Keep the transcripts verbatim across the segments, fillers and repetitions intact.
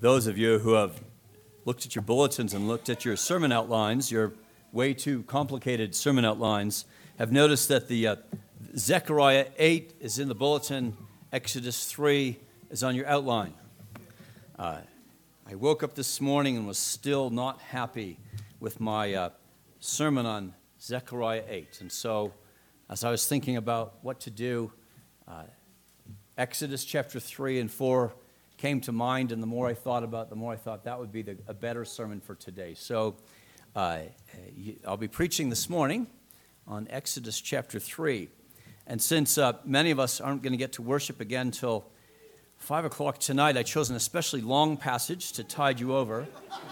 Those of you who have looked at your bulletins and looked at your sermon outlines, your way too complicated sermon outlines, have noticed that the uh, Zechariah eight is in the bulletin, Exodus three is on your outline. Uh, I woke up this morning and was still not happy with my uh, sermon on Zechariah eight. And so, as I was thinking about what to do, uh, Exodus chapter three and four came to mind, and the more I thought about it, the more I thought that would be the, a better sermon for today. So uh, I'll be preaching this morning on Exodus chapter three. And since uh, many of us aren't going to get to worship again until five o'clock tonight, I chose an especially long passage to tide you over.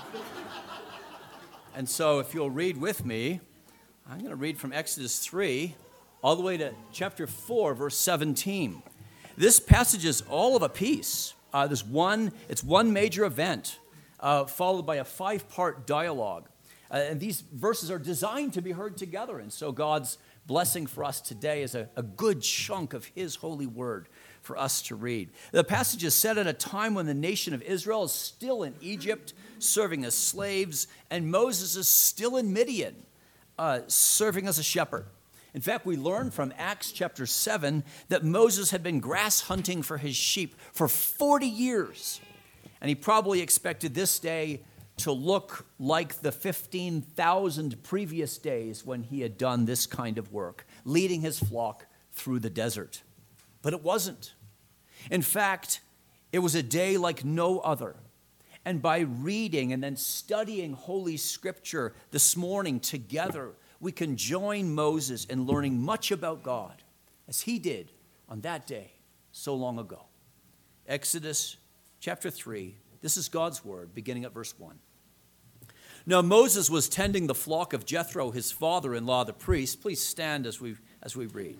And so if you'll read with me, I'm going to read from Exodus three all the way to chapter four, verse seventeen. This passage is all of a piece. Uh, there's one, it's one major event uh, followed by a five-part dialogue. Uh, and these verses are designed to be heard together. And so God's blessing for us today is a, a good chunk of His holy word for us to read. The passage is set at a time when the nation of Israel is still in Egypt, serving as slaves, and Moses is still in Midian, uh, serving as a shepherd. In fact, we learn from Acts chapter seven that Moses had been grass hunting for his sheep for forty years. And he probably expected this day to look like the fifteen thousand previous days when he had done this kind of work, leading his flock through the desert. But it wasn't. In fact, it was a day like no other. And by reading and then studying Holy Scripture this morning together, we can join Moses in learning much about God, as he did on that day so long ago. Exodus chapter three, this is God's word, beginning at verse one. Now Moses was tending the flock of Jethro, his father-in-law, the priest. Please stand as we, as we read.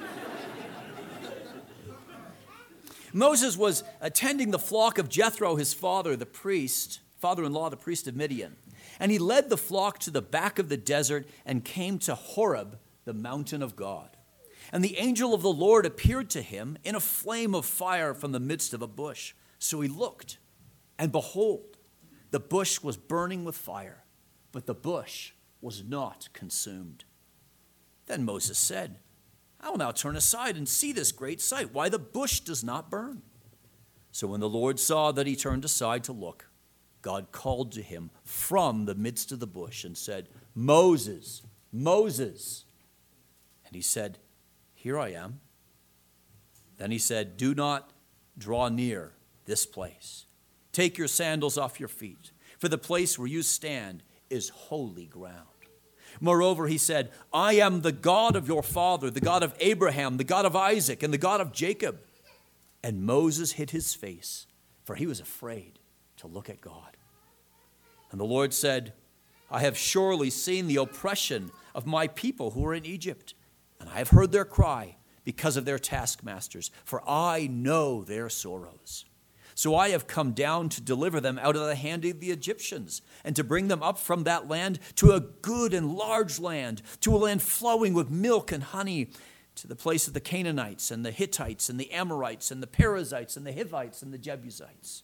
Moses was attending the flock of Jethro, his father, the priest, father-in-law, the priest of Midian. And he led the flock to the back of the desert and came to Horeb, the mountain of God. And the angel of the Lord appeared to him in a flame of fire from the midst of a bush. So he looked, and behold, the bush was burning with fire, but the bush was not consumed. Then Moses said, I will now turn aside and see this great sight, why the bush does not burn. So when the Lord saw that he turned aside to look, God called to him from the midst of the bush and said, Moses, Moses. And he said, Here I am. Then he said, Do not draw near this place. Take your sandals off your feet, for the place where you stand is holy ground. Moreover, he said, I am the God of your father, the God of Abraham, the God of Isaac, and the God of Jacob. And Moses hid his face, for he was afraid to look at God. And the Lord said, I have surely seen the oppression of my people who are in Egypt, and I have heard their cry because of their taskmasters, for I know their sorrows. So I have come down to deliver them out of the hand of the Egyptians, and to bring them up from that land to a good and large land, to a land flowing with milk and honey, to the place of the Canaanites and the Hittites and the Amorites and the Perizzites and the Hivites and the Jebusites.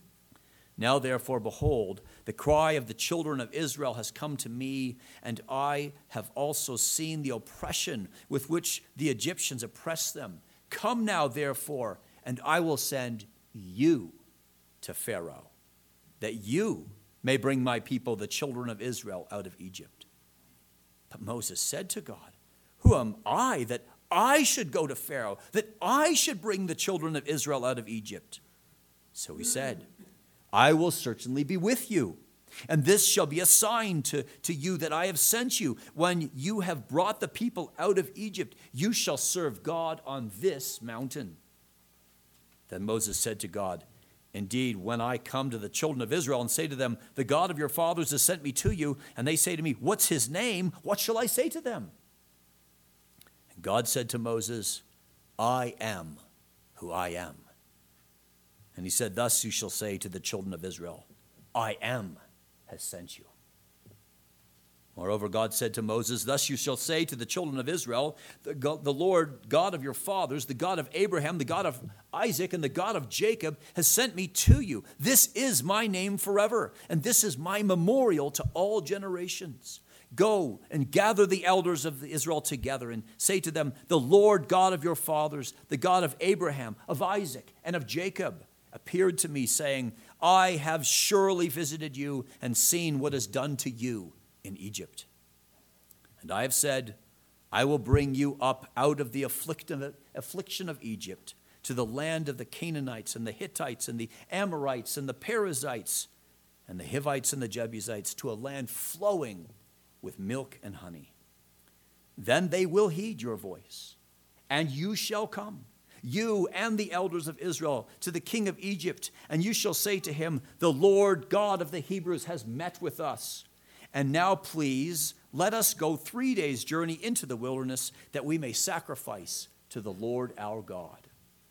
Now, therefore, behold, the cry of the children of Israel has come to me, and I have also seen the oppression with which the Egyptians oppress them. Come now, therefore, and I will send you to Pharaoh, that you may bring my people, the children of Israel, out of Egypt. But Moses said to God, Who am I that I should go to Pharaoh, that I should bring the children of Israel out of Egypt? So he said, I will certainly be with you, and this shall be a sign to, to you that I have sent you. When you have brought the people out of Egypt, you shall serve God on this mountain. Then Moses said to God, Indeed, when I come to the children of Israel and say to them, The God of your fathers has sent me to you, and they say to me, What's his name? What shall I say to them? And God said to Moses, I am who I am. And he said, Thus you shall say to the children of Israel, I am has sent you. Moreover, God said to Moses, thus you shall say to the children of Israel, the, God, the Lord God of your fathers, the God of Abraham, the God of Isaac, and the God of Jacob has sent me to you. This is my name forever, and this is my memorial to all generations. Go and gather the elders of Israel together and say to them, the Lord God of your fathers, the God of Abraham, of Isaac, and of Jacob, appeared to me, saying, I have surely visited you and seen what is done to you in Egypt. And I have said, I will bring you up out of the affliction of Egypt to the land of the Canaanites and the Hittites and the Amorites and the Perizzites and the Hivites and the Jebusites, to a land flowing with milk and honey. Then they will heed your voice, and you shall come, you and the elders of Israel, to the king of Egypt, and you shall say to him, the Lord God of the Hebrews has met with us. And now, please, let us go three days' journey into the wilderness, that we may sacrifice to the Lord our God.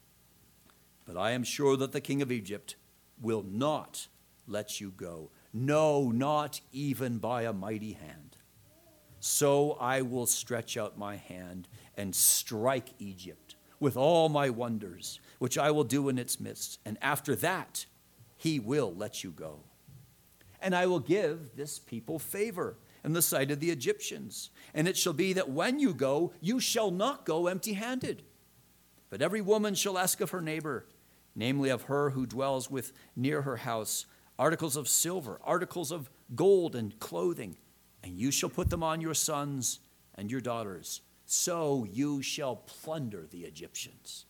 But I am sure that the king of Egypt will not let you go, no, not even by a mighty hand. So I will stretch out my hand and strike Egypt with all my wonders, which I will do in its midst. And after that, he will let you go. And I will give this people favor in the sight of the Egyptians. And it shall be that when you go, you shall not go empty-handed. But every woman shall ask of her neighbor, namely of her who dwells with near her house, articles of silver, articles of gold and clothing, and you shall put them on your sons and your daughters. So you shall plunder the Egyptians.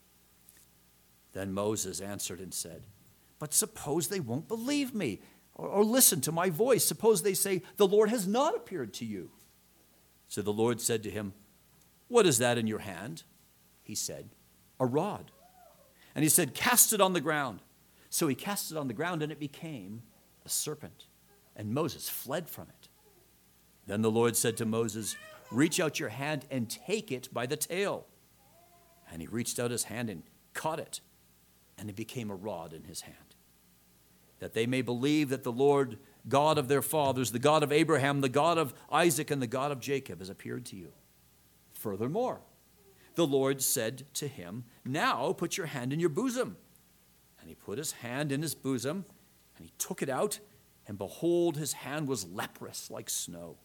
Then Moses answered and said, but suppose they won't believe me, or, or listen to my voice. Suppose they say, the Lord has not appeared to you. So the Lord said to him, what is that in your hand? He said, a rod. And he said, cast it on the ground. So he cast it on the ground, and it became a serpent. And Moses fled from it. Then the Lord said to Moses, reach out your hand and take it by the tail. And he reached out his hand and caught it, and it became a rod in his hand. That they may believe that the Lord God of their fathers, the God of Abraham, the God of Isaac, and the God of Jacob has appeared to you. Furthermore, the Lord said to him, now put your hand in your bosom. And he put his hand in his bosom, and he took it out, and behold, his hand was leprous like snow.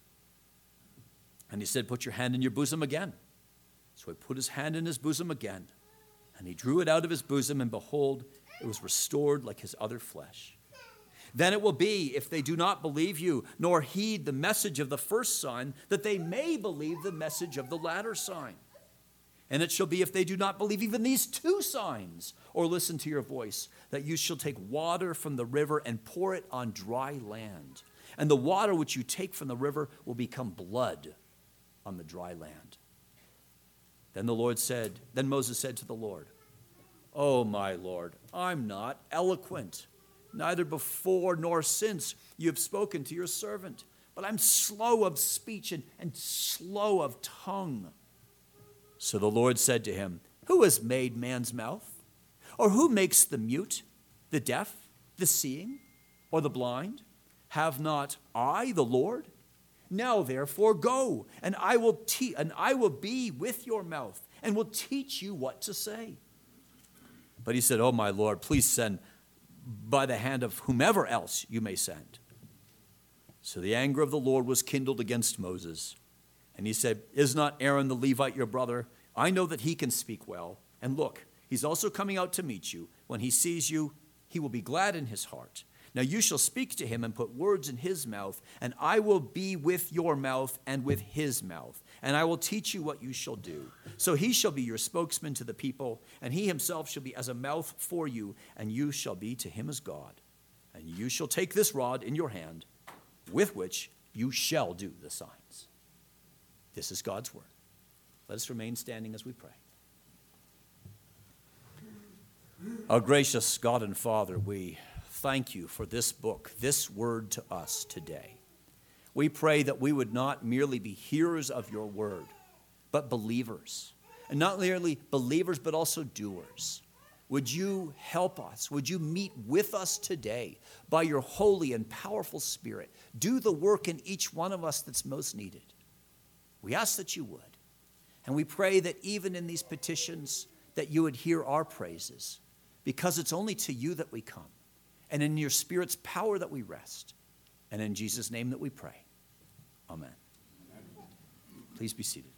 And he said, put your hand in your bosom again. So he put his hand in his bosom again, and he drew it out of his bosom, and behold, it was restored like his other flesh. Then it will be, if they do not believe you, nor heed the message of the first sign, that they may believe the message of the latter sign. And it shall be, if they do not believe even these two signs, or listen to your voice, that you shall take water from the river and pour it on dry land. And the water which you take from the river will become blood on the dry land. Then the Lord said, then Moses said to the Lord, oh, my Lord, I'm not eloquent, neither before nor since you have spoken to your servant, but I'm slow of speech and, and slow of tongue. So the Lord said to him, who has made man's mouth? Or who makes the mute, the deaf, the seeing, or the blind? Have not I, the Lord? Now therefore go, and I will te- and I will be with your mouth, and will teach you what to say. But he said, oh, my Lord, please send by the hand of whomever else you may send. So the anger of the Lord was kindled against Moses. And he said, is not Aaron the Levite your brother? I know that he can speak well. And look, he's also coming out to meet you. When he sees you, he will be glad in his heart. Now you shall speak to him and put words in his mouth, and I will be with your mouth and with his mouth, and I will teach you what you shall do. So he shall be your spokesman to the people, and he himself shall be as a mouth for you, and you shall be to him as God. And you shall take this rod in your hand, with which you shall do the signs. This is God's word. Let us remain standing as we pray. Our gracious God and Father, we thank you for this book, this word to us today. We pray that we would not merely be hearers of your word, but believers. And not merely believers, but also doers. would you help us? Would you meet with us today by your holy and powerful Spirit? Do the work in each one of us that's most needed. We ask that you would. And we pray that even in these petitions, that you would hear our praises, because it's only to you that we come, and in your Spirit's power that we rest. And in Jesus' name that we pray. Amen. Please be seated.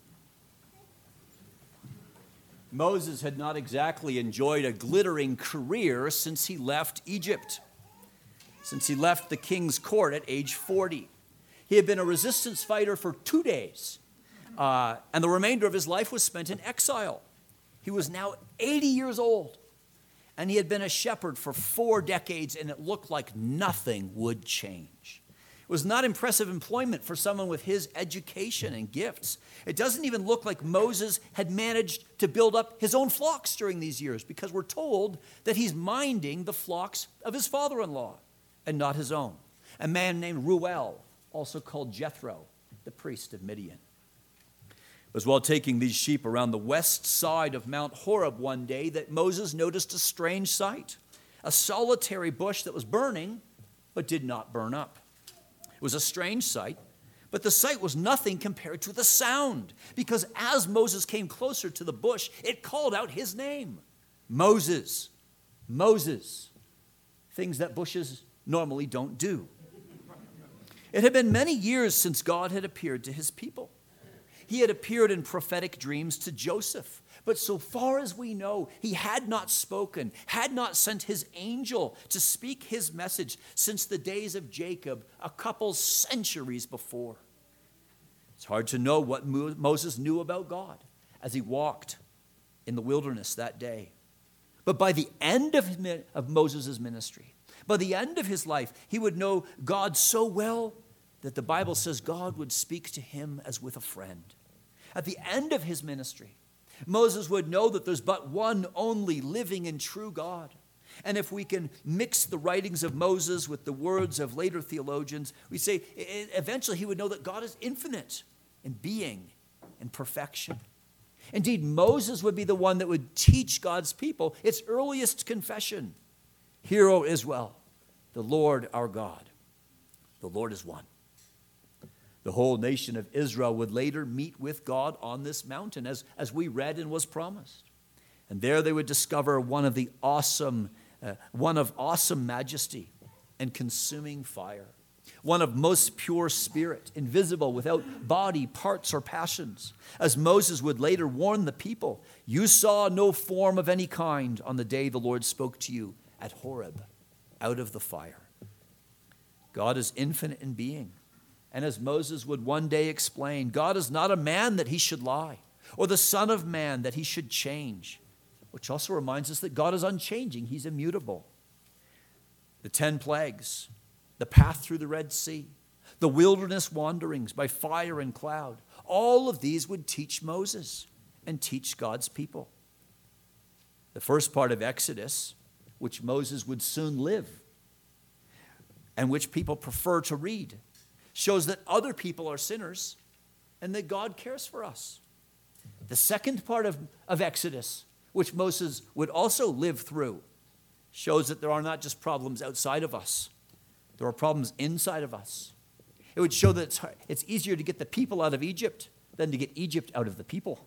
Moses had not exactly enjoyed a glittering career since he left Egypt, since he left the king's court at age forty. He had been a resistance fighter for two days, uh, and the remainder of his life was spent in exile. He was now eighty years old, and he had been a shepherd for four decades, and it looked like nothing would change. It was not impressive employment for someone with his education and gifts. It doesn't even look like Moses had managed to build up his own flocks during these years, because we're told that he's minding the flocks of his father-in-law and not his own, a man named Reuel, also called Jethro, the priest of Midian. It was while taking these sheep around the west side of Mount Horeb one day that Moses noticed a strange sight, a solitary bush that was burning but did not burn up. It was a strange sight, but the sight was nothing compared to the sound, because as Moses came closer to the bush, it called out his name. Moses, Moses, things that bushes normally don't do. It had been many years since God had appeared to his people. He had appeared in prophetic dreams to Joseph, but so far as we know, he had not spoken, had not sent his angel to speak his message since the days of Jacob, a couple centuries before. It's hard to know what Moses knew about God as he walked in the wilderness that day. But by the end of, of Moses' ministry, by the end of his life, he would know God so well that the Bible says God would speak to him as with a friend. At the end of his ministry, Moses would know that there's but one only living and true God. And if we can mix the writings of Moses with the words of later theologians, we say eventually he would know that God is infinite in being and perfection. Indeed, Moses would be the one that would teach God's people its earliest confession. Hear, O Israel, the Lord our God, the Lord is one. The whole nation of Israel would later meet with God on this mountain, as, as we read and was promised. And there they would discover one of the awesome, uh, one of awesome majesty and consuming fire, one of most pure spirit, invisible, without body, parts, or passions. As Moses would later warn the people, you saw no form of any kind on the day the Lord spoke to you at Horeb, out of the fire. God is infinite in being. And as Moses would one day explain, God is not a man that he should lie, or the son of man that he should change, which also reminds us that God is unchanging. He's immutable. The ten plagues, the path through the Red Sea, the wilderness wanderings by fire and cloud, all of these would teach Moses and teach God's people. The first part of Exodus, which Moses would soon live, and which people prefer to read, shows that other people are sinners and that God cares for us. The second part of, of Exodus, which Moses would also live through, shows that there are not just problems outside of us. There are problems inside of us. It would show that it's, hard, it's easier to get the people out of Egypt than to get Egypt out of the people.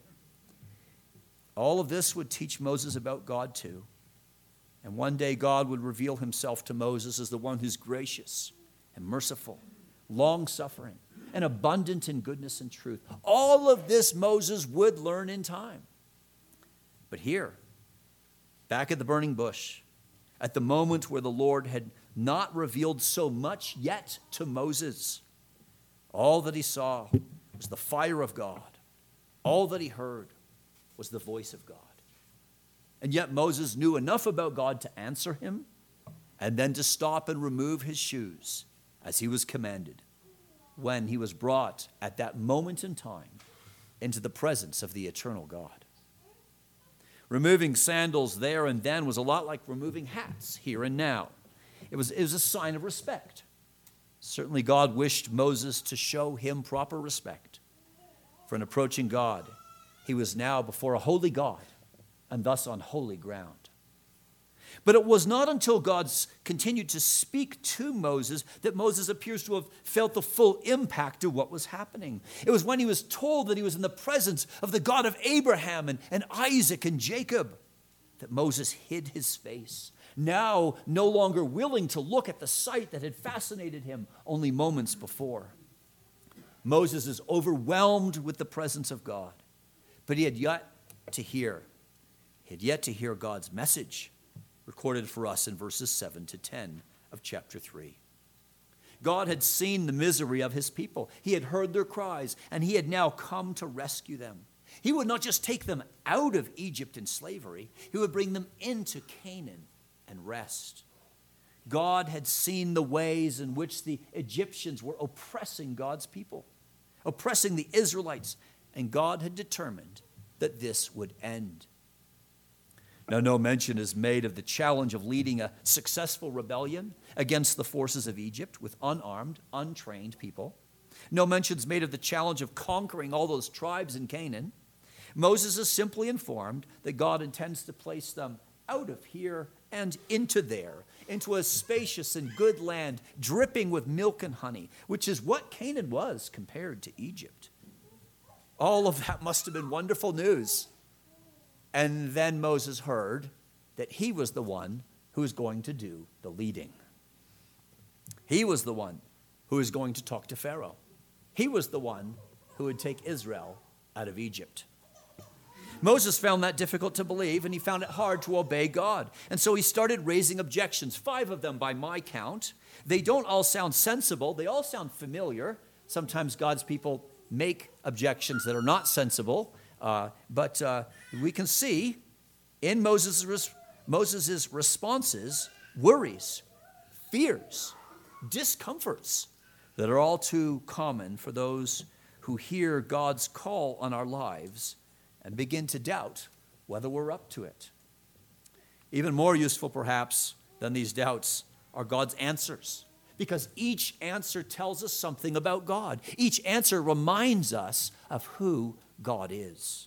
All of this would teach Moses about God too. And one day God would reveal himself to Moses as the one who's gracious and merciful, long-suffering, and abundant in goodness and truth. All of this Moses would learn in time. But here, back at the burning bush, at the moment where the Lord had not revealed so much yet to Moses, all that he saw was the fire of God. All that he heard was the voice of God. And yet Moses knew enough about God to answer him and then to stop and remove his shoes as he was commanded, when he was brought at that moment in time into the presence of the eternal God. Removing sandals there and then was a lot like removing hats here and now. It was, it was a sign of respect. Certainly God wished Moses to show him proper respect. For in approaching God, he was now before a holy God and thus on holy ground. But it was not until God continued to speak to Moses that Moses appears to have felt the full impact of what was happening. It was when he was told that he was in the presence of the God of Abraham and, and Isaac and Jacob that Moses hid his face, now no longer willing to look at the sight that had fascinated him only moments before. Moses is overwhelmed with the presence of God, but he had yet to hear. He had yet to hear God's message, recorded for us in verses seven to ten of chapter three. God had seen the misery of his people. He had heard their cries, and he had now come to rescue them. He would not just take them out of Egypt in slavery, he would bring them into Canaan and rest. God had seen the ways in which the Egyptians were oppressing God's people, oppressing the Israelites, and God had determined that this would end. Now, no mention is made of the challenge of leading a successful rebellion against the forces of Egypt with unarmed, untrained people. No mention is made of the challenge of conquering all those tribes in Canaan. Moses is simply informed that God intends to place them out of here and into there, into a spacious and good land dripping with milk and honey, which is what Canaan was compared to Egypt. All of that must have been wonderful news. And then Moses heard that he was the one who was going to do the leading. He was the one who was going to talk to Pharaoh. He was the one who would take Israel out of Egypt. Moses found that difficult to believe, and he found it hard to obey God. And so he started raising objections, five of them by my count. They don't all sound sensible. They all sound familiar. Sometimes God's people make objections that are not sensible. Uh, but uh, we can see in Moses' res- Moses' responses worries, fears, discomforts that are all too common for those who hear God's call on our lives and begin to doubt whether we're up to it. Even more useful, perhaps, than these doubts are God's answers, because each answer tells us something about God. Each answer reminds us of who God is.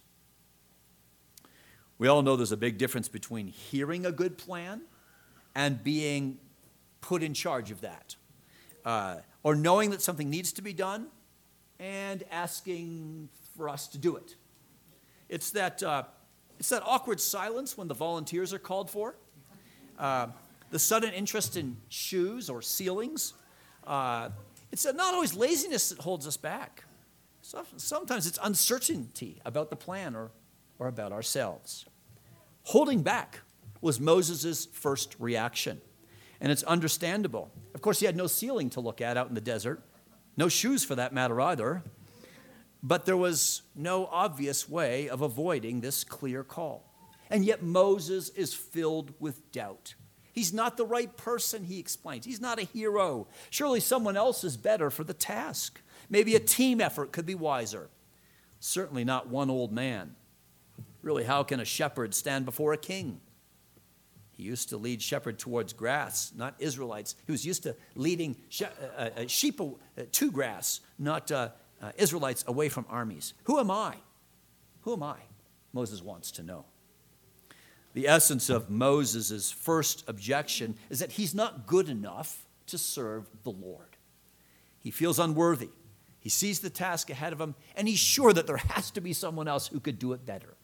We all know there's a big difference between hearing a good plan and being put in charge of that, uh, or knowing that something needs to be done and asking for us to do it. It's that, uh, it's that awkward silence when the volunteers are called for, uh, the sudden interest in shoes or ceilings. Uh, it's not always laziness that holds us back. Sometimes it's uncertainty about the plan or, or about ourselves. Holding back was Moses' first reaction, and it's understandable. Of course, he had no ceiling to look at out in the desert, no shoes for that matter either, but there was no obvious way of avoiding this clear call. And yet Moses is filled with doubt. He's not the right person, he explains. He's not a hero. Surely someone else is better for the task. Maybe a team effort could be wiser. Certainly not one old man. Really, how can a shepherd stand before a king? He used to lead shepherd towards grass, not Israelites. He was used to leading she- uh, uh, sheep uh, to grass, not uh, uh, Israelites away from armies. Who am I? Who am I? Moses wants to know. The essence of Moses' first objection is that he's not good enough to serve the Lord. He feels unworthy. He sees the task ahead of him, and he's sure that there has to be someone else who could do it better.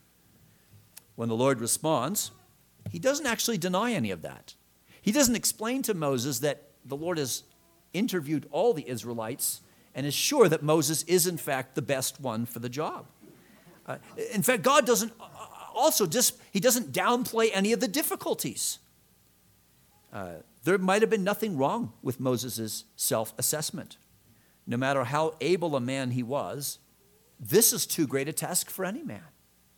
When the Lord responds, he doesn't actually deny any of that. He doesn't explain to Moses that the Lord has interviewed all the Israelites and is sure that Moses is, in fact, the best one for the job. Uh, in fact, God doesn't also, just, he doesn't downplay any of the difficulties. Uh, there might have been nothing wrong with Moses' self-assessment. No matter how able a man he was, this is too great a task for any man.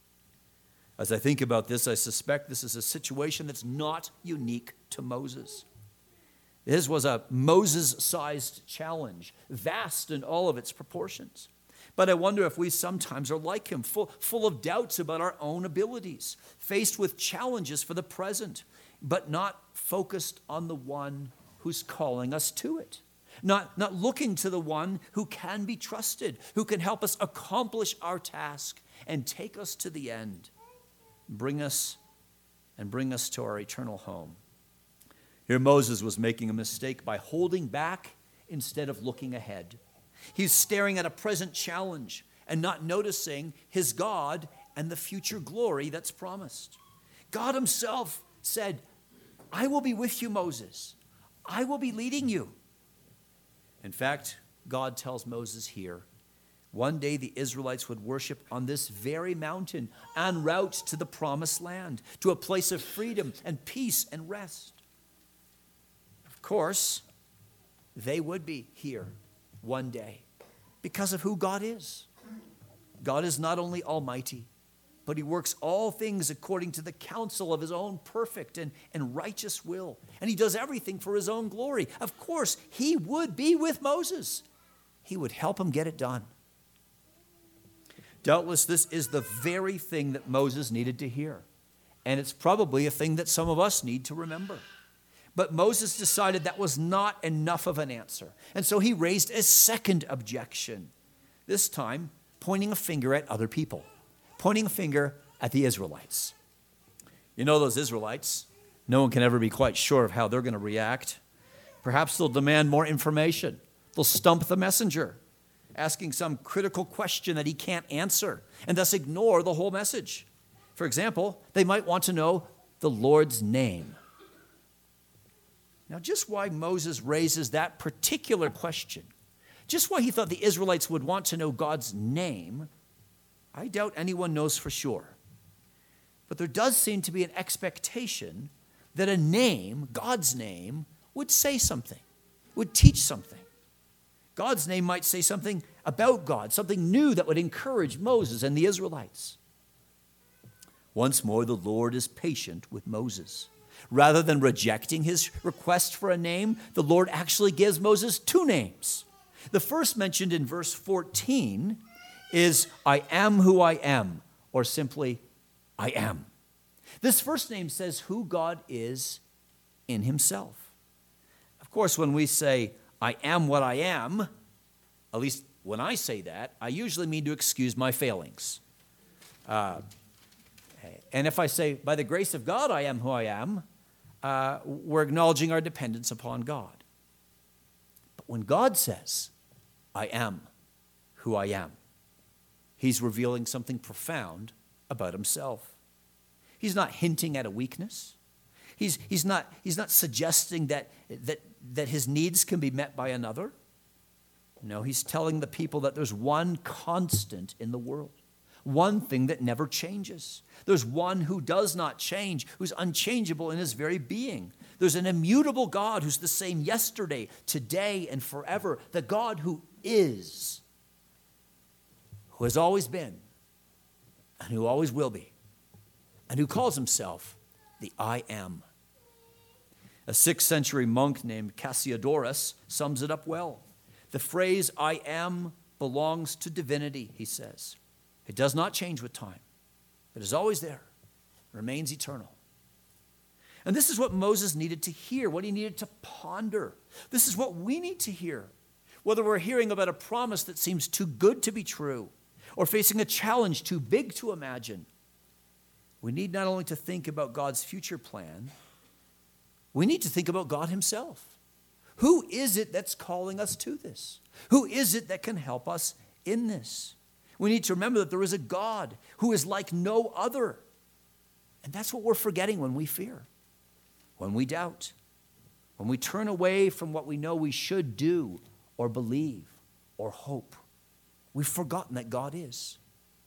As I think about this, I suspect this is a situation that's not unique to Moses. His was a Moses-sized challenge, vast in all of its proportions. But I wonder if we sometimes are like him, full, full of doubts about our own abilities, faced with challenges for the present, but not focused on the one who's calling us to it. Not, not looking to the one who can be trusted, who can help us accomplish our task and take us to the end, bring us and bring us to our eternal home. Here Moses was making a mistake by holding back instead of looking ahead. He's staring at a present challenge and not noticing his God and the future glory that's promised. God himself said, I will be with you, Moses. I will be leading you. In fact, God tells Moses here, one day the Israelites would worship on this very mountain en route to the promised land, to a place of freedom and peace and rest. Of course, they would be here one day because of who God is. God is not only almighty, but he works all things according to the counsel of his own perfect and, and righteous will. And he does everything for his own glory. Of course, he would be with Moses. He would help him get it done. Doubtless, this is the very thing that Moses needed to hear. And it's probably a thing that some of us need to remember. But Moses decided that was not enough of an answer. And so he raised a second objection, this time pointing a finger at other people, pointing a finger at the Israelites. You know those Israelites, no one can ever be quite sure of how they're going to react. Perhaps they'll demand more information. They'll stump the messenger, asking some critical question that he can't answer, and thus ignore the whole message. For example, they might want to know the Lord's name. Now, just why Moses raises that particular question, just why he thought the Israelites would want to know God's name, I doubt anyone knows for sure. But there does seem to be an expectation that a name, God's name, would say something, would teach something. God's name might say something about God, something new that would encourage Moses and the Israelites. Once more, the Lord is patient with Moses. Rather than rejecting his request for a name, the Lord actually gives Moses two names. The first mentioned in verse fourteen is I am who I am, or simply I am. This first name says who God is in himself. Of course, when we say I am what I am, at least when I say that, I usually mean to excuse my failings. Uh, and if I say, by the grace of God, I am who I am, uh, we're acknowledging our dependence upon God. But when God says, I am who I am, he's revealing something profound about himself. He's not hinting at a weakness. He's, he's, not, he's not suggesting that, that, that his needs can be met by another. No, he's telling the people that there's one constant in the world, one thing that never changes. There's one who does not change, who's unchangeable in his very being. There's an immutable God who's the same yesterday, today, and forever. The God who is, who has always been, and who always will be, and who calls himself the I Am. A sixth century monk named Cassiodorus sums it up well. The phrase I am belongs to divinity, he says. It does not change with time. It is always there, remains eternal. And this is what Moses needed to hear, what he needed to ponder. This is what we need to hear. Whether we're hearing about a promise that seems too good to be true, or facing a challenge too big to imagine, we need not only to think about God's future plan, we need to think about God himself. Who is it that's calling us to this? Who is it that can help us in this? We need to remember that there is a God who is like no other. And that's what we're forgetting when we fear, when we doubt, when we turn away from what we know we should do or believe or hope. We've forgotten that God is.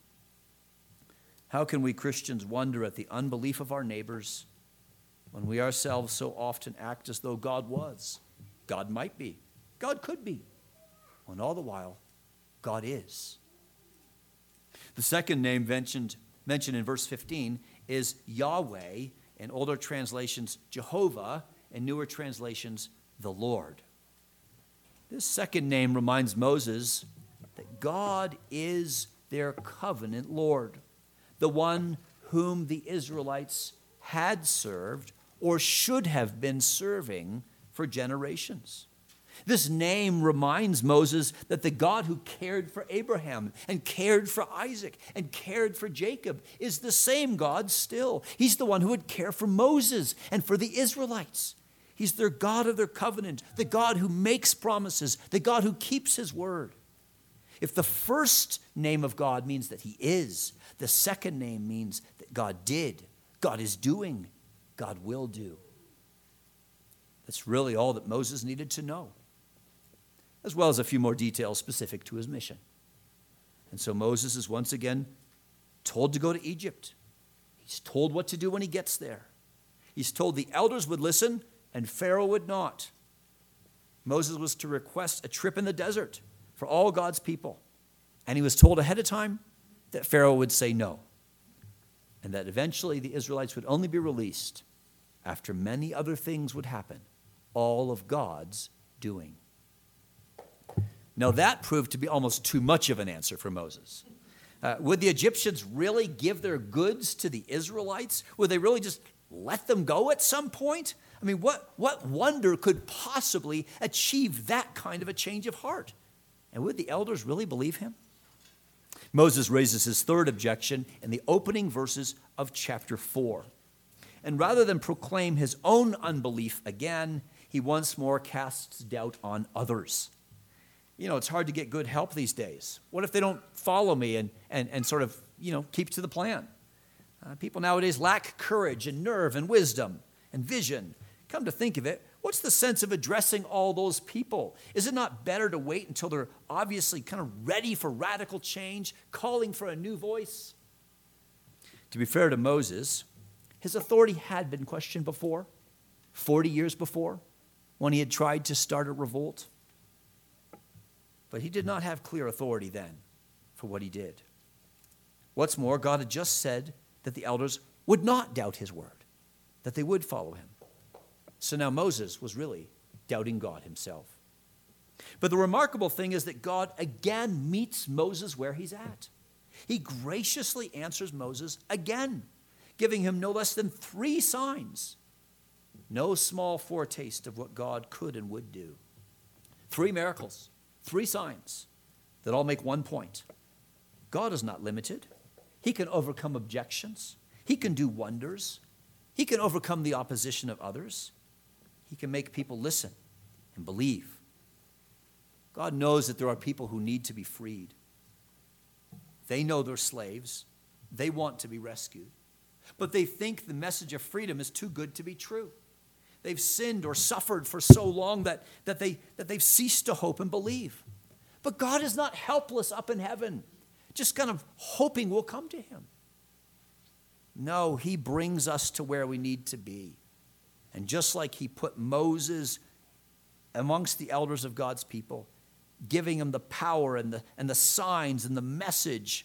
How can we Christians wonder at the unbelief of our neighbors when we ourselves so often act as though God was, God might be, God could be, when all the while God is? The second name mentioned, mentioned in verse fifteen is Yahweh, in older translations Jehovah, in newer translations the Lord. This second name reminds Moses that God is their covenant Lord, the one whom the Israelites had served or should have been serving for generations. This name reminds Moses that the God who cared for Abraham and cared for Isaac and cared for Jacob is the same God still. He's the one who would care for Moses and for the Israelites. He's their God of their covenant, the God who makes promises, the God who keeps his word. If the first name of God means that he is, the second name means that God did, God is doing, God will do. That's really all that Moses needed to know, as well as a few more details specific to his mission. And so Moses is once again told to go to Egypt. He's told what to do when he gets there. He's told the elders would listen and Pharaoh would not. Moses was to request a trip in the desert for all God's people. And he was told ahead of time that Pharaoh would say no, and that eventually the Israelites would only be released after many other things would happen, all of God's doing. Now that proved to be almost too much of an answer for Moses. Uh, would the Egyptians really give their goods to the Israelites? Would they really just let them go at some point? I mean, what, what wonder could possibly achieve that kind of a change of heart? And would the elders really believe him? Moses raises his third objection in the opening verses of chapter four. And rather than proclaim his own unbelief again, he once more casts doubt on others. You know, it's hard to get good help these days. What if they don't follow me and, and, and sort of, you know, keep to the plan? Uh, people nowadays lack courage and nerve and wisdom and vision. Come to think of it, what's the sense of addressing all those people? Is it not better to wait until they're obviously kind of ready for radical change, calling for a new voice? To be fair to Moses, his authority had been questioned before, forty years before, when he had tried to start a revolt. But he did not have clear authority then for what he did. What's more, God had just said that the elders would not doubt his word, that they would follow him. So now Moses was really doubting God himself. But the remarkable thing is that God again meets Moses where he's at. He graciously answers Moses again, giving him no less than three signs. No small foretaste of what God could and would do. Three miracles, three signs that all make one point. God is not limited. He can overcome objections. He can do wonders. He can overcome the opposition of others. He can make people listen and believe. God knows that there are people who need to be freed. They know they're slaves. They want to be rescued. But they think the message of freedom is too good to be true. They've sinned or suffered for so long that, that, they, that they've ceased to hope and believe. But God is not helpless up in heaven, just kind of hoping we'll come to him. No, he brings us to where we need to be. And just like he put Moses amongst the elders of God's people, giving him the power and the, and the signs and the message,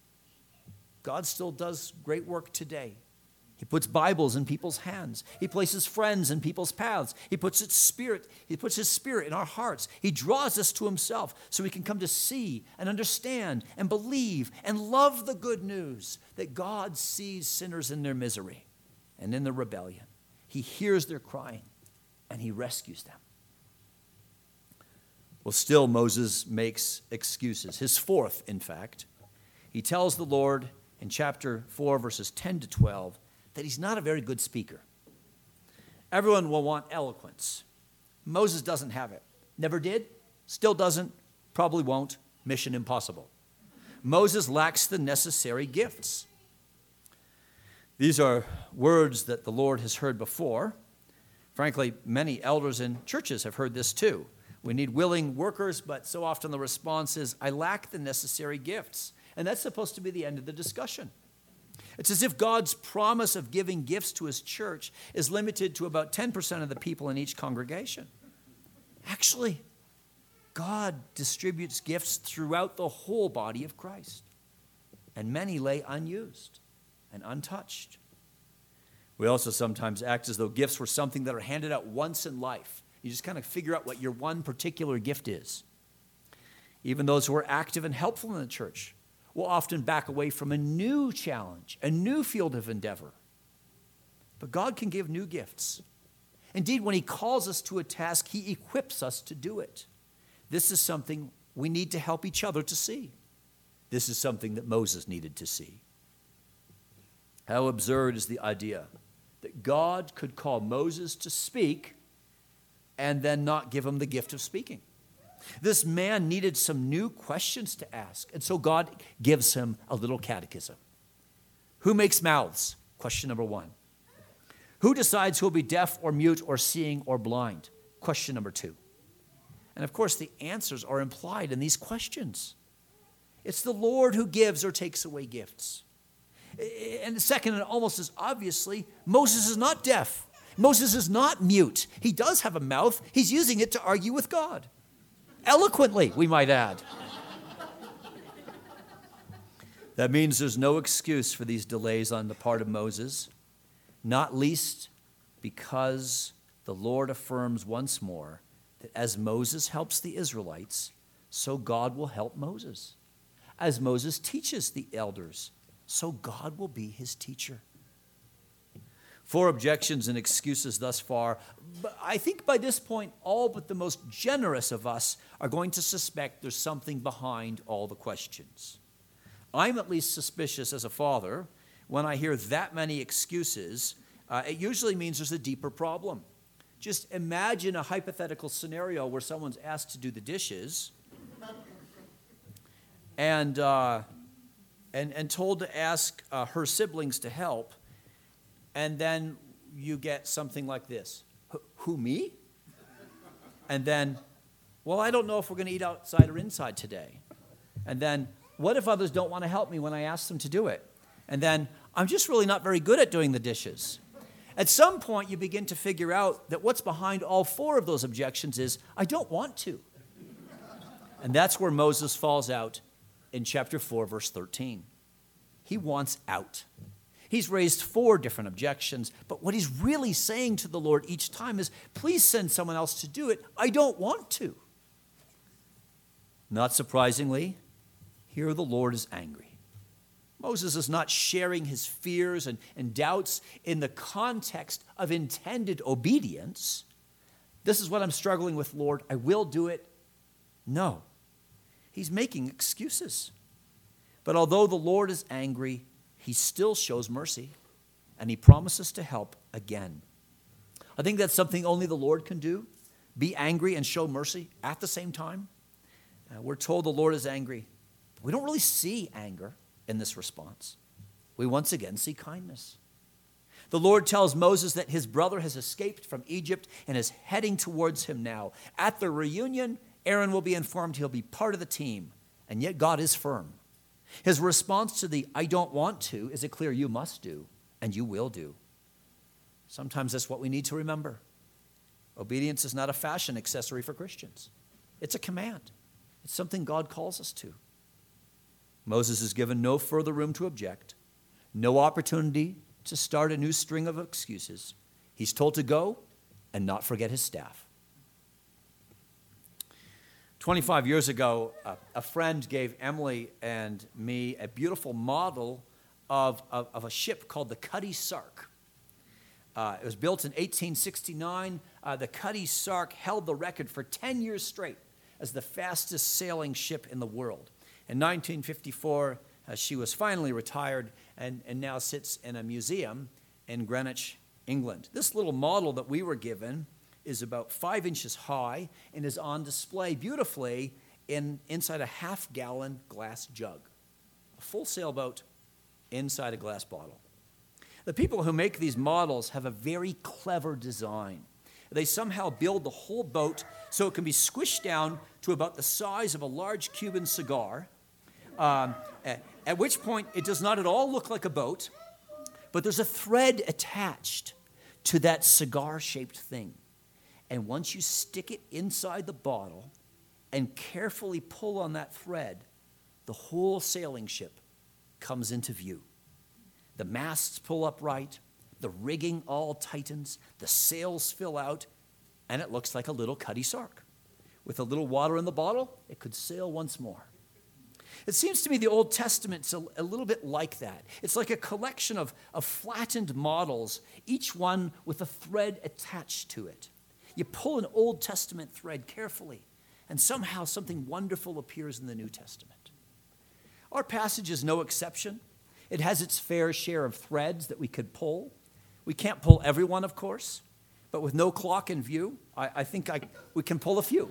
God still does great work today. He puts Bibles in people's hands. He places friends in people's paths. He puts his spirit, he puts his spirit in our hearts. He draws us to himself so we can come to see and understand and believe and love the good news that God sees sinners in their misery and in their rebellion. He hears their crying and he rescues them. Well, still Moses makes excuses. His fourth, in fact. He tells the Lord in chapter four, verses ten to twelve, that he's not a very good speaker. Everyone will want eloquence. Moses doesn't have it. Never did, still doesn't, probably won't. Mission impossible. Moses lacks the necessary gifts. These are words that the Lord has heard before. Frankly, many elders in churches have heard this too. We need willing workers, but so often the response is, I lack the necessary gifts. And that's supposed to be the end of the discussion. It's as if God's promise of giving gifts to his church is limited to about ten percent of the people in each congregation. Actually, God distributes gifts throughout the whole body of Christ, and many lay unused and untouched. We also sometimes act as though gifts were something that are handed out once in life. You just kind of figure out what your one particular gift is. Even those who are active and helpful in the church will often back away from a new challenge, a new field of endeavor. But God can give new gifts. Indeed, when he calls us to a task, he equips us to do it. This is something we need to help each other to see. This is something that Moses needed to see. How absurd is the idea that God could call Moses to speak and then not give him the gift of speaking. This man needed some new questions to ask, and so God gives him a little catechism. Who makes mouths? Question number one. Who decides who will be deaf or mute or seeing or blind? Question number two. And of course, the answers are implied in these questions. It's the Lord who gives or takes away gifts. And second, and almost as obviously, Moses is not deaf. Moses is not mute. He does have a mouth. He's using it to argue with God. Eloquently, we might add. That means there's no excuse for these delays on the part of Moses, not least because the Lord affirms once more that as Moses helps the Israelites, so God will help Moses. As Moses teaches the elders, so God will be his teacher. Four objections and excuses thus far, but I think by this point, all but the most generous of us are going to suspect there's something behind all the questions. I'm at least suspicious as a father when I hear that many excuses. Uh, it usually means there's a deeper problem. Just imagine a hypothetical scenario where someone's asked to do the dishes and uh, and, and told to ask uh, her siblings to help, and then you get something like this. Who, me? And then, well, I don't know if we're going to eat outside or inside today. And then, what if others don't want to help me when I ask them to do it? And then, I'm just really not very good at doing the dishes. At some point, you begin to figure out that what's behind all four of those objections is, I don't want to. And that's where Moses falls out in chapter four, verse thirteen. He wants out. He's raised four different objections, but what he's really saying to the Lord each time is, please send someone else to do it. I don't want to. Not surprisingly, here the Lord is angry. Moses is not sharing his fears and, and doubts in the context of intended obedience. This is what I'm struggling with, Lord. I will do it. No. He's making excuses. But although the Lord is angry, he still shows mercy, and he promises to help again. I think that's something only the Lord can do, be angry and show mercy at the same time. Uh, we're told the Lord is angry. We don't really see anger in this response. We once again see kindness. The Lord tells Moses that his brother has escaped from Egypt and is heading towards him now. At the reunion, Aaron will be informed he'll be part of the team, and yet God is firm. His response to the I don't want to is a clear you must do, and you will do. Sometimes that's what we need to remember. Obedience is not a fashion accessory for Christians. It's a command. It's something God calls us to. Moses is given no further room to object, no opportunity to start a new string of excuses. He's told to go and not forget his staff. twenty-five years ago, uh, a friend gave Emily and me a beautiful model of, of, of a ship called the Cutty Sark. Uh, it was built in eighteen sixty-nine. Uh, the Cutty Sark held the record for ten years straight as the fastest sailing ship in the world. In nineteen fifty-four, uh, she was finally retired and, and now sits in a museum in Greenwich, England. This little model that we were given is about five inches high and is on display beautifully in, inside a half-gallon glass jug. A full sailboat inside a glass bottle. The people who make these models have a very clever design. They somehow build the whole boat so it can be squished down to about the size of a large Cuban cigar, um, at, at which point it does not at all look like a boat, but there's a thread attached to that cigar-shaped thing. And once you stick it inside the bottle and carefully pull on that thread, the whole sailing ship comes into view. The masts pull up right, the rigging all tightens, the sails fill out, and it looks like a little Cutty Sark. With a little water in the bottle, it could sail once more. It seems to me the Old Testament's a, a little bit like that. It's like a collection of, of flattened models, each one with a thread attached to it. You pull an Old Testament thread carefully, and somehow something wonderful appears in the New Testament. Our passage is no exception. It has its fair share of threads that we could pull. We can't pull every one, of course, but with no clock in view, I, I think I, we can pull a few.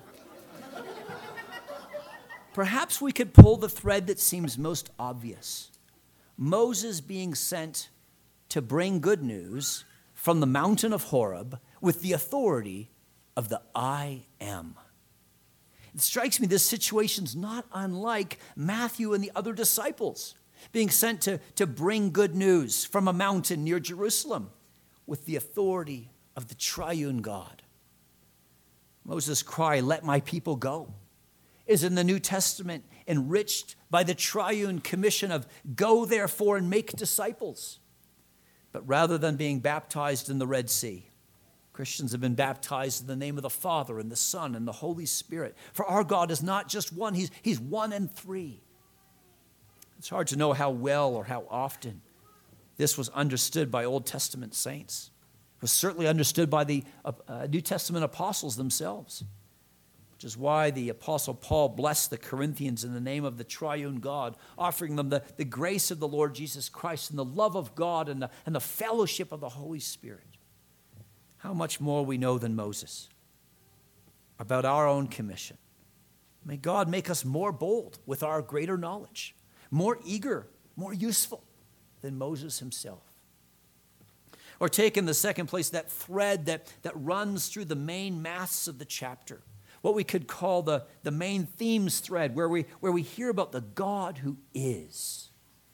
Perhaps we could pull the thread that seems most obvious. Moses being sent to bring good news from the mountain of Horeb with the authority of the I Am. It strikes me this situation's not unlike Matthew and the other disciples being sent to, to bring good news from a mountain near Jerusalem with the authority of the triune God. Moses' cry, "Let my people go," is in the New Testament enriched by the triune commission of "Go therefore and make disciples." But rather than being baptized in the Red Sea, Christians have been baptized in the name of the Father and the Son and the Holy Spirit. For our God is not just one, he's, he's one and three. It's hard to know how well or how often this was understood by Old Testament saints. It was certainly understood by the uh, New Testament apostles themselves, which is why the Apostle Paul blessed the Corinthians in the name of the triune God, offering them the, the grace of the Lord Jesus Christ and the love of God and the, and the fellowship of the Holy Spirit. How much more we know than Moses about our own commission. May God make us more bold with our greater knowledge, more eager, more useful than Moses himself. Or take in the second place that thread that, that runs through the main maths of the chapter, what we could call the, the main themes thread, where we, where we hear about the God who is.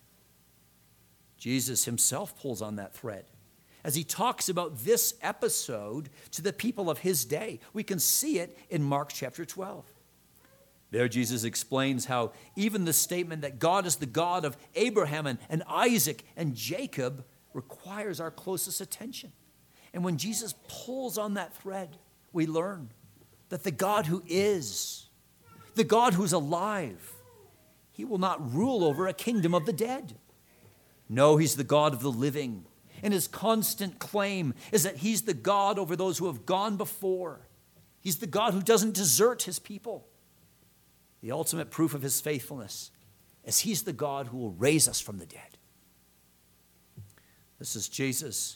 Jesus himself pulls on that thread as he talks about this episode to the people of his day. We can see it in Mark chapter twelve. There Jesus explains how even the statement that God is the God of Abraham and, and Isaac and Jacob requires our closest attention. And when Jesus pulls on that thread, we learn that the God who is, the God who's alive, he will not rule over a kingdom of the dead. No, he's the God of the living. And his constant claim is that he's the God over those who have gone before. He's the God who doesn't desert his people. The ultimate proof of his faithfulness is he's the God who will raise us from the dead. This is Jesus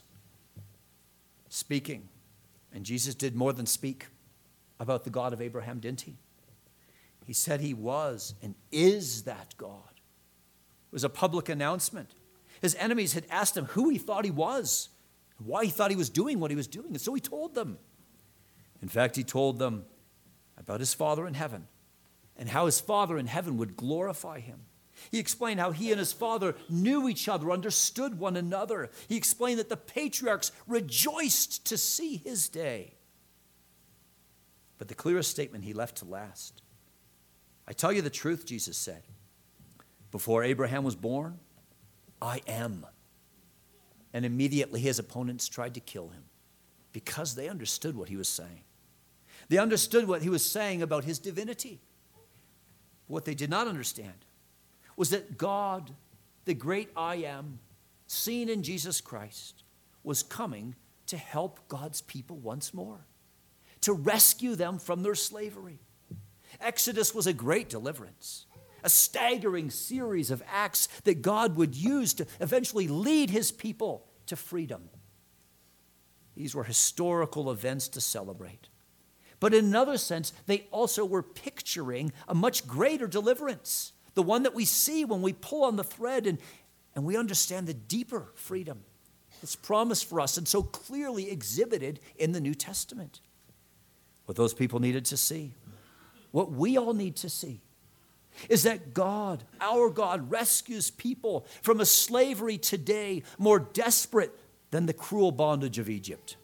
speaking. And Jesus did more than speak about the God of Abraham, didn't he? He said he was and is that God. It was a public announcement. His enemies had asked him who he thought he was, why he thought he was doing what he was doing, and so he told them. In fact, he told them about his Father in heaven and how his Father in heaven would glorify him. He explained how he and his Father knew each other, understood one another. He explained that the patriarchs rejoiced to see his day. But the clearest statement he left to last. I tell you the truth, Jesus said. Before Abraham was born, I am. And immediately his opponents tried to kill him because they understood what he was saying. They understood what he was saying about his divinity. What they did not understand was that God, the great I am, seen in Jesus Christ, was coming to help God's people once more, to rescue them from their slavery. Exodus was a great deliverance, a staggering series of acts that God would use to eventually lead his people to freedom. These were historical events to celebrate. But in another sense, they also were picturing a much greater deliverance, the one that we see when we pull on the thread and, and we understand the deeper freedom that's promised for us and so clearly exhibited in the New Testament. What those people needed to see, what we all need to see, is that God, our God, rescues people from a slavery today more desperate than the cruel bondage of Egypt.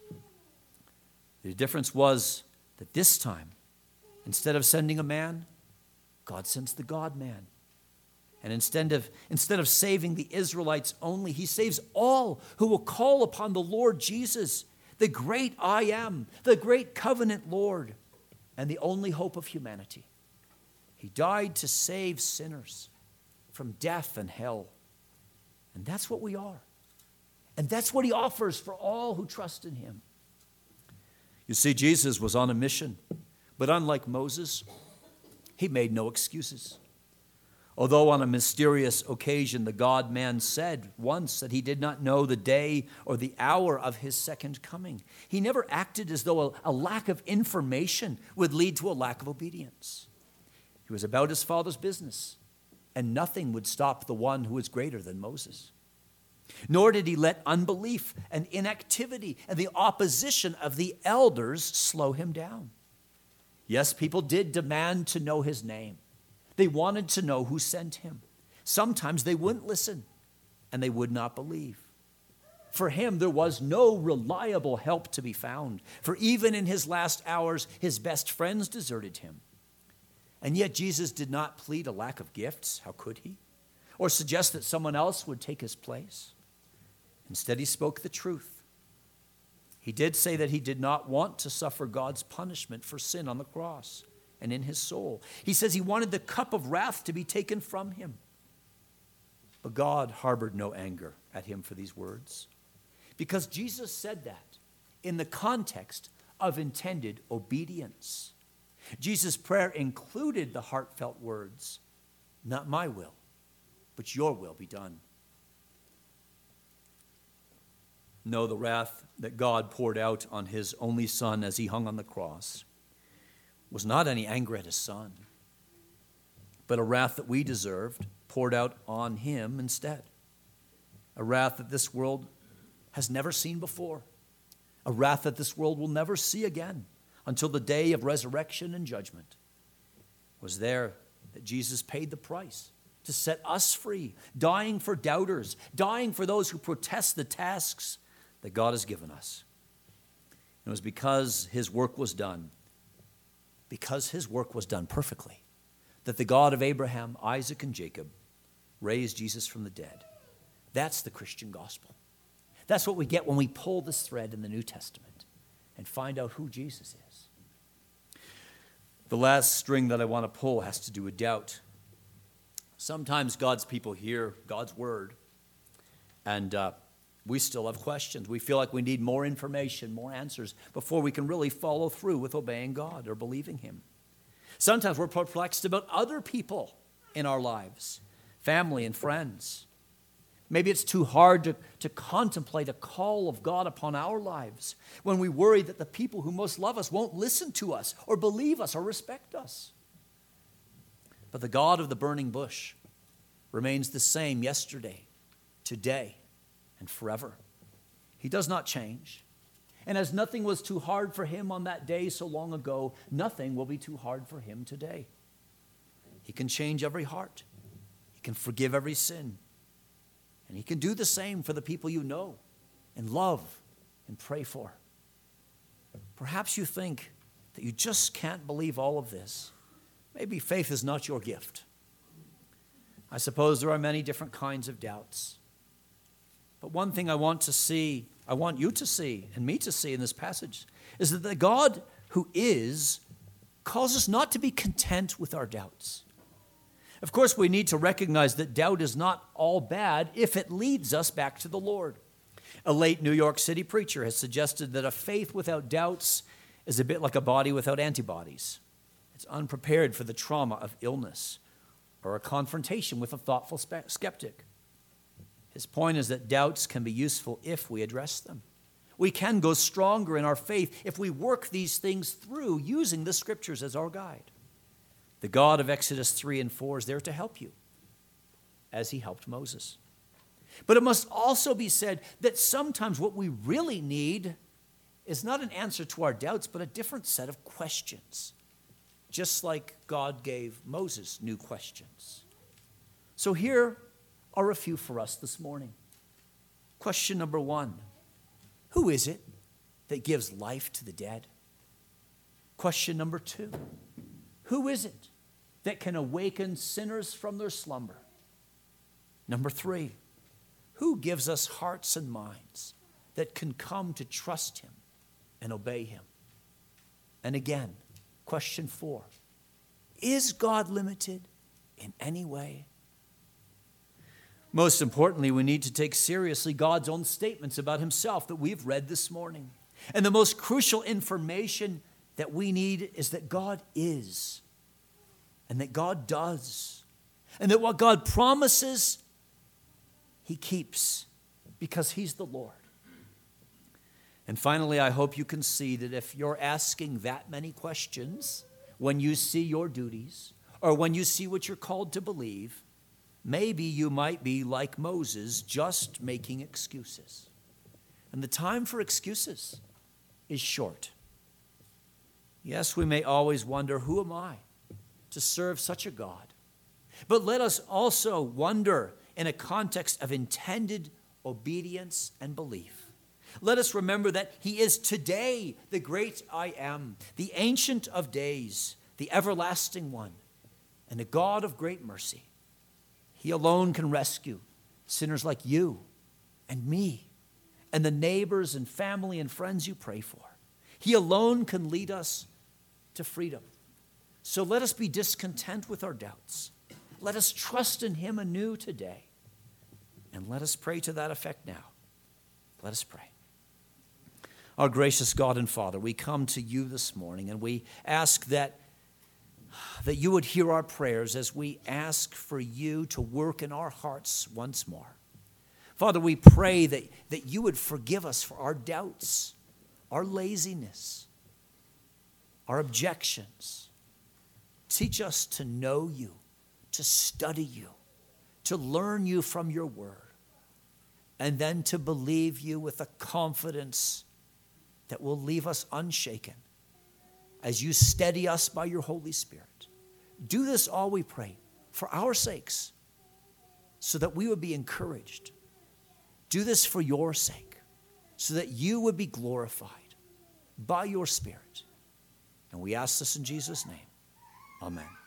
The difference was that this time, instead of sending a man, God sends the God-man. And instead of, instead of saving the Israelites only, he saves all who will call upon the Lord Jesus, the great I am, the great covenant Lord, and the only hope of humanity. He died to save sinners, from death and hell. And that's what we are. And that's what he offers for all who trust in him. You see, Jesus was on a mission, but unlike Moses, he made no excuses. Although on a mysterious occasion the God-man said once that he did not know the day or the hour of his second coming, he never acted as though a, a lack of information would lead to a lack of obedience. He was about his Father's business, and nothing would stop the one who was greater than Moses. Nor did he let unbelief and inactivity and the opposition of the elders slow him down. Yes, people did demand to know his name. They wanted to know who sent him. Sometimes they wouldn't listen, and they would not believe. For him, there was no reliable help to be found, for even in his last hours, his best friends deserted him. And yet Jesus did not plead a lack of gifts. How could he? Or suggest that someone else would take his place. Instead, he spoke the truth. He did say that he did not want to suffer God's punishment for sin on the cross and in his soul. He says he wanted the cup of wrath to be taken from him. But God harbored no anger at him for these words, because Jesus said that in the context of intended obedience. Jesus' prayer included the heartfelt words, "Not my will, but your will be done." No, the wrath that God poured out on his only son as he hung on the cross was not any anger at his son, but a wrath that we deserved poured out on him instead. A wrath that this world has never seen before. A wrath that this world will never see again until the day of resurrection and judgment. It was there that Jesus paid the price to set us free, dying for doubters, dying for those who protest the tasks that God has given us. It was because his work was done, because his work was done perfectly, that the God of Abraham, Isaac, and Jacob raised Jesus from the dead. That's the Christian gospel. That's what we get when we pull this thread in the New Testament and find out who Jesus is. The last string that I want to pull has to do with doubt. Sometimes God's people hear God's word, and uh, we still have questions. We feel like we need more information, more answers, before we can really follow through with obeying God or believing him. Sometimes we're perplexed about other people in our lives, family and friends. Maybe it's too hard to, to contemplate a call of God upon our lives when we worry that the people who most love us won't listen to us or believe us or respect us. But the God of the burning bush remains the same yesterday, today, and forever. He does not change. And as nothing was too hard for him on that day so long ago, nothing will be too hard for him today. He can change every heart. He can forgive every sin. And he can do the same for the people you know and love and pray for. Perhaps you think that you just can't believe all of this. Maybe faith is not your gift. I suppose there are many different kinds of doubts. But one thing I want to see, I want you to see, and me to see in this passage, is that the God who is calls us not to be content with our doubts. Of course, we need to recognize that doubt is not all bad if it leads us back to the Lord. A late New York City preacher has suggested that a faith without doubts is a bit like a body without antibodies. It's unprepared for the trauma of illness or a confrontation with a thoughtful skeptic. His point is that doubts can be useful if we address them. We can go stronger in our faith if we work these things through using the scriptures as our guide. The God of Exodus three and four is there to help you, as he helped Moses. But it must also be said that sometimes what we really need is not an answer to our doubts, but a different set of questions, just like God gave Moses new questions. So here are a few for us this morning. Question number one, who is it that gives life to the dead? Question number two, who is it that can awaken sinners from their slumber? Number three, who gives us hearts and minds that can come to trust him and obey him? And again, question four, is God limited in any way? Most importantly, we need to take seriously God's own statements about himself that we've read this morning. And the most crucial information that we need is that God is, and that God does, and that what God promises, he keeps, because he's the Lord. And finally, I hope you can see that if you're asking that many questions when you see your duties, or when you see what you're called to believe, maybe you might be like Moses, just making excuses. And the time for excuses is short. Yes, we may always wonder, who am I to serve such a God? But let us also wonder in a context of intended obedience and belief. Let us remember that he is today the great I am, the Ancient of Days, the everlasting one, and the God of great mercy. He alone can rescue sinners like you and me and the neighbors and family and friends you pray for. He alone can lead us to freedom. So let us be discontent with our doubts. Let us trust in him anew today. And let us pray to that effect now. Let us pray. Our gracious God and Father, we come to you this morning and we ask that that you would hear our prayers as we ask for you to work in our hearts once more. Father, we pray that, that you would forgive us for our doubts, our laziness, our objections. Teach us to know you, to study you, to learn you from your word, and then to believe you with a confidence that will leave us unshaken as you steady us by your Holy Spirit. Do this all, we pray, for our sakes, so that we would be encouraged. Do this for your sake, so that you would be glorified by your Spirit. And we ask this in Jesus' name. Amen.